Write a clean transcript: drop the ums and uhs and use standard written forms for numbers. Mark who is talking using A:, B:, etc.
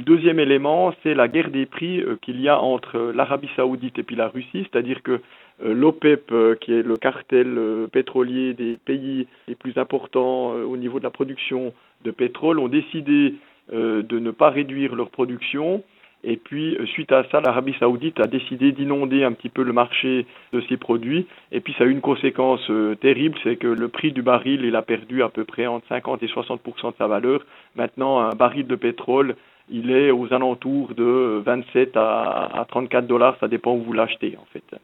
A: deuxième élément, c'est la guerre des prix qu'il y a entre l'Arabie Saoudite et puis la Russie, c'est-à-dire que l'OPEP, qui est le cartel pétrolier des pays les plus importants au niveau de la production de pétrole, ont décidé de ne pas réduire leur production. Et puis, suite à ça, l'Arabie Saoudite a décidé d'inonder un petit peu le marché de ces produits. Et puis, ça a eu une conséquence terrible, c'est que le prix du baril, il a perdu à peu près entre 50 et 60% de sa valeur. Maintenant, un baril de pétrole, il est aux alentours de 27 à 34 dollars, ça dépend où vous l'achetez, en fait.